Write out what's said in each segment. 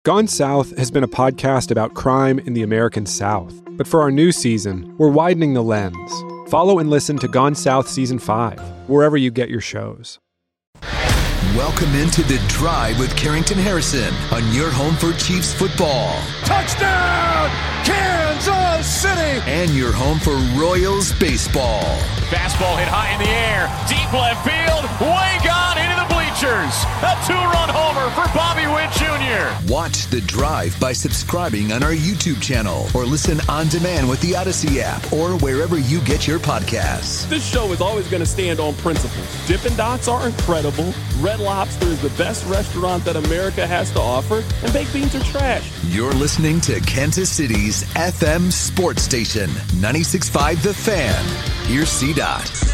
Gone South has been a podcast about crime in the American South. But for our new season, we're widening the lens. Follow and listen to Gone South Season 5, wherever you get your shows. Welcome into The Drive with Carrington Harrison on your home for Chiefs football. Touchdown, Kansas City! And your home for Royals baseball. Fastball hit high in the air, deep left field, way gone into the bleachers. A two-run homer for Bobby Witt Jr. Watch The Drive by subscribing on our YouTube channel or listen on demand with the Odyssey app or wherever you get your podcasts. This show is always going to stand on principles. Dippin' Dots are incredible. Red Lobster is the best restaurant that America has to offer, and baked beans are trash. You're listening to Kansas City's FM sports station, 96.5 The Fan. Here's C-Dot.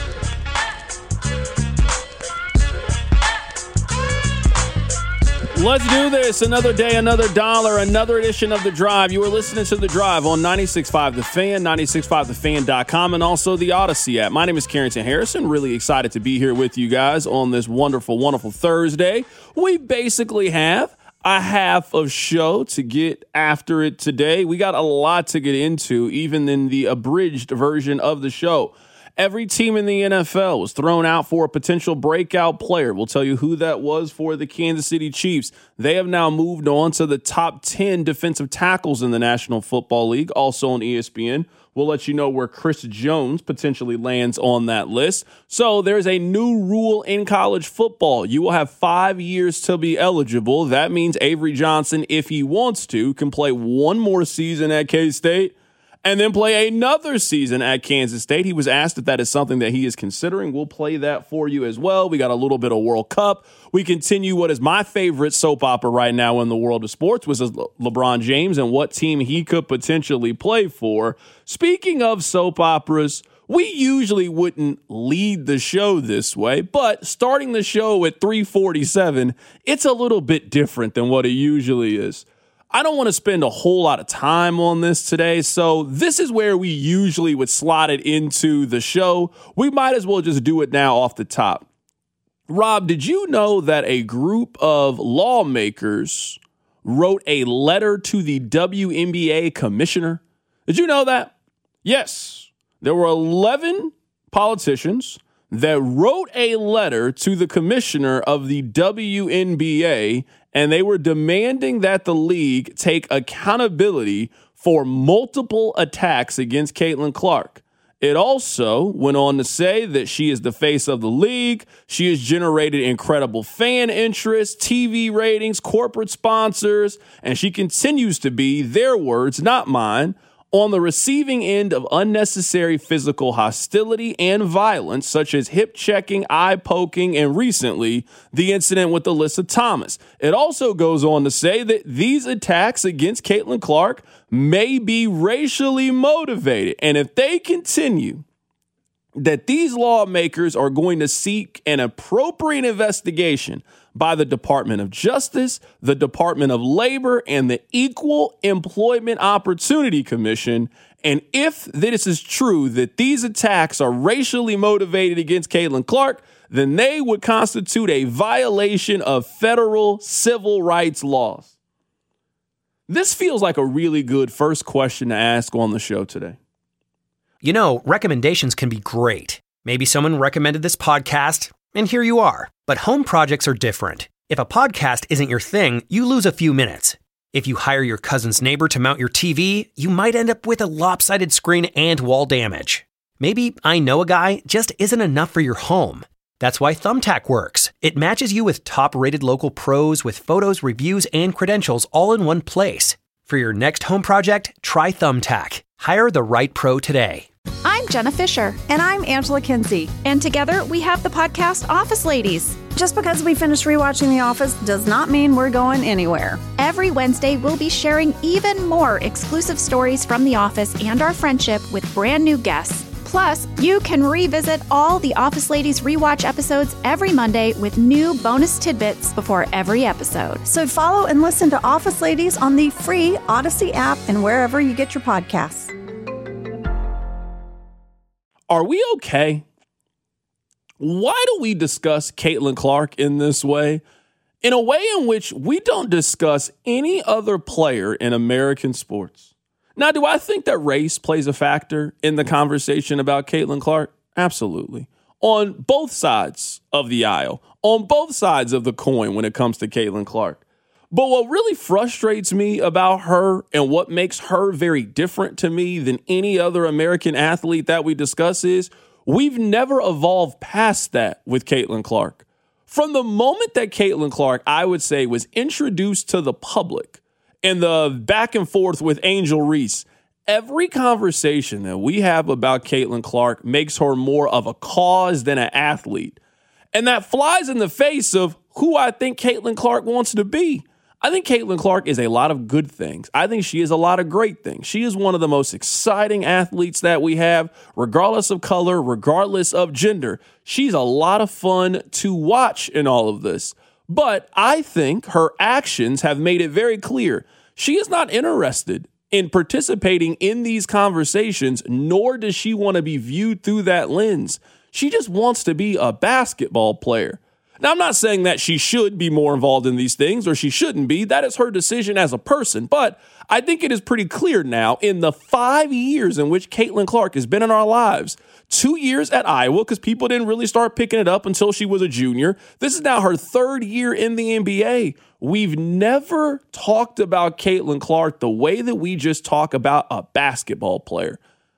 Let's do this. Another day, another dollar, another edition of The Drive. You are listening to The Drive on 96.5 The Fan, 96.5thefan.com, and also the Odyssey app. My name is Carrington Harrison. Really excited to be here with you guys on this wonderful, wonderful Thursday. We basically have a half of show to get after it today. We got a lot to get into, even in the abridged version of the show. Every team in the NFL was thrown out for a potential breakout player. We'll tell you who that was for the Kansas City Chiefs. They have now moved on to the top 10 defensive tackles in the National Football League, also on ESPN. We'll let you know where Chris Jones potentially lands on that list. So there's a new rule in college football. You will have 5 years to be eligible. That means Avery Johnson, if he wants to, can play one more season at K-State and then play another season at Kansas State. He was asked if that is something that he is considering. We'll play that for you as well. We got a little bit of World Cup. We continue what is my favorite soap opera right now in the world of sports, which is LeBron James and what team he could potentially play for. Speaking of soap operas, we usually wouldn't lead the show this way, but starting the show at 3:47, it's a little bit different than what it usually is. I don't want to spend a whole lot of time on this today, so this is where we usually would slot it into the show. We might as well just do it now off the top. Rob, did you know that a group of lawmakers wrote a letter to the WNBA commissioner? Did you know that? Yes. There were 11 politicians that wrote a letter to the commissioner of the WNBA, and they were demanding that the league take accountability for multiple attacks against Caitlin Clark. It also went on to say that she is the face of the league. She has generated incredible fan interest, TV ratings, corporate sponsors, and she continues to be, their words, not mine, on the receiving end of unnecessary physical hostility and violence, such as hip checking, eye poking, and recently, the incident with Alyssa Thomas. It also goes on to say that these attacks against Caitlin Clark may be racially motivated. And if they continue, that these lawmakers are going to seek an appropriate investigation by the Department of Justice, the Department of Labor, and the Equal Employment Opportunity Commission. And if this is true, that these attacks are racially motivated against Caitlin Clark, then they would constitute a violation of federal civil rights laws. This feels like a really good first question to ask on the show today. You know, recommendations can be great. Maybe someone recommended this podcast, and here you are. But home projects are different. If a podcast isn't your thing, you lose a few minutes. If you hire your cousin's neighbor to mount your TV, you might end up with a lopsided screen and wall damage. Maybe I know a guy just isn't enough for your home. That's why Thumbtack works. It matches you with top-rated local pros with photos, reviews, and credentials all in one place. For your next home project, try Thumbtack. Hire the right pro today. I'm Jenna Fisher. And I'm Angela Kinsey. And together we have the podcast Office Ladies. Just because we finished rewatching The Office does not mean we're going anywhere. Every Wednesday, we'll be sharing even more exclusive stories from The Office and our friendship with brand new guests. Plus, you can revisit all the Office Ladies rewatch episodes every Monday with new bonus tidbits before every episode. So follow and listen to Office Ladies on the free Odyssey app and wherever you get your podcasts. Are we okay? Why do we discuss Caitlin Clark in this way? in a way in which we don't discuss any other player in American sports. Now, do I think that race plays a factor in the conversation about Caitlin Clark? Absolutely. On both sides of the aisle, on both sides of the coin when it comes to Caitlin Clark. But what really frustrates me about her and what makes her very different to me than any other American athlete that we discuss is we've never evolved past that with Caitlin Clark. From the moment that Caitlin Clark, I would say, was introduced to the public and the back and forth with Angel Reese, every conversation that we have about Caitlin Clark makes her more of a cause than an athlete. And that flies in the face of who I think Caitlin Clark wants to be. I think Caitlin Clark is a lot of good things. I think she is a lot of great things. She is one of the most exciting athletes that we have, regardless of color, regardless of gender. She's a lot of fun to watch in all of this. But I think her actions have made it very clear she is not interested in participating in these conversations, nor does she want to be viewed through that lens. She just wants to be a basketball player. Now, I'm not saying that she should be more involved in these things or she shouldn't be. That is her decision as a person. But I think it is pretty clear now in the 5 years in which Caitlin Clark has been in our lives, 2 years at Iowa because people didn't really start picking it up until she was a junior. This is now her 3rd year in the NBA. We've never talked about Caitlin Clark the way that we just talk about a basketball player.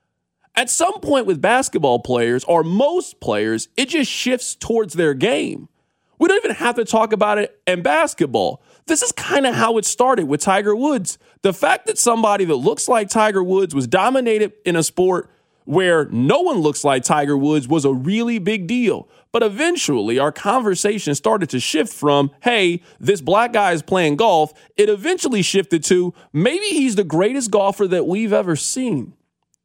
At some point with basketball players, or most players, it just shifts towards their game. We don't even have to talk about it in basketball. This is kind of how it started with Tiger Woods. The fact that somebody that looks like Tiger Woods was dominated in a sport where no one looks like Tiger Woods was a really big deal. But eventually our conversation started to shift from, hey, this black guy is playing golf. It eventually shifted to maybe he's the greatest golfer that we've ever seen.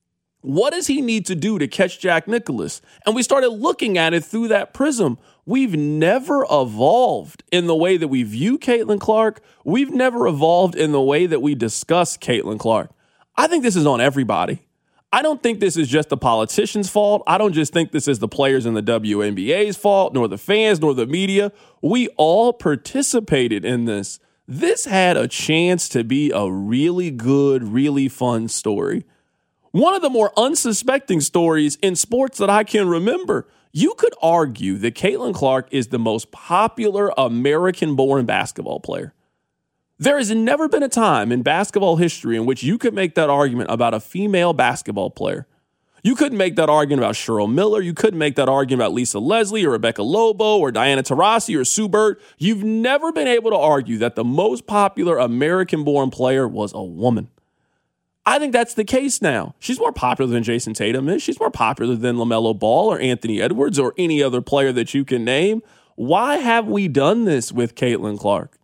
What does he need to do to catch Jack Nicklaus? And we started looking at it through that prism. We've never evolved in the way that we view Caitlin Clark. We've never evolved in the way that we discuss Caitlin Clark. I think this is on everybody. I don't think this is just the politicians' fault. I don't just think this is the players in the WNBA's fault, nor the fans, nor the media. We all participated in this. This had a chance to be a really good, really fun story. One of the more unsuspecting stories in sports that I can remember. You could argue that Caitlin Clark is the most popular American-born basketball player. There has never been a time in basketball history in which you could make that argument about a female basketball player. You couldn't make that argument about Cheryl Miller. You couldn't make that argument about Lisa Leslie or Rebecca Lobo or Diana Taurasi or Sue Bird. You've never been able to argue that the most popular American-born player was a woman. I think that's the case now. She's more popular than Jason Tatum is. She's more popular than LaMelo Ball or Anthony Edwards or any other player that you can name. Why have we done this with Caitlin Clark?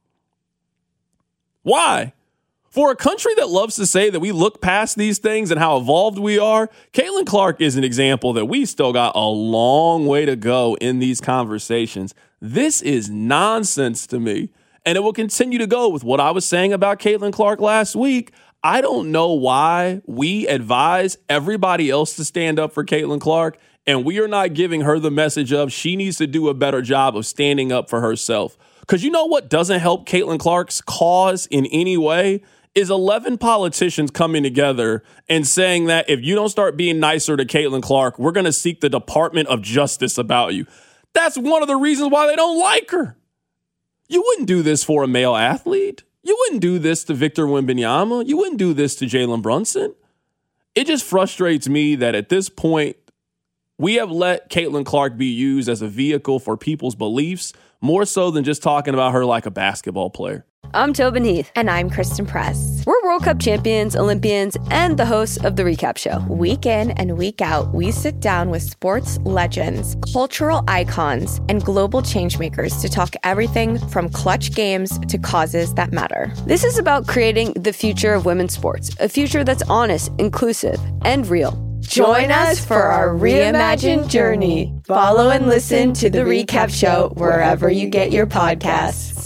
Why? For a country that loves to say that we look past these things and how evolved we are, Caitlin Clark is an example that we still got a long way to go in these conversations. This is nonsense to me, and it will continue to go with what I was saying about Caitlin Clark last week. I don't know why we advise everybody else to stand up for Caitlin Clark, and we are not giving her the message of she needs to do a better job of standing up for herself. Because you know what doesn't help Caitlin Clark's cause in any way is 11 politicians coming together and saying that if you don't start being nicer to Caitlin Clark, we're going to seek the Department of Justice about you. That's one of the reasons why they don't like her. You wouldn't do this for a male athlete. You wouldn't do this to Victor Wembanyama. You wouldn't do this to Jalen Brunson. It just frustrates me that at this point, we have let Caitlin Clark be used as a vehicle for people's beliefs, more so than just talking about her like a basketball player. I'm Tobin Heath. And I'm Kristen Press. We're World Cup champions, Olympians, and the hosts of The Recap Show. Week in and week out, we sit down with sports legends, cultural icons, and global changemakers to talk everything from clutch games to causes that matter. This is about creating the future of women's sports, a future that's honest, inclusive, and real. Join us for our reimagined journey. Follow and listen to The Recap Show wherever you get your podcasts.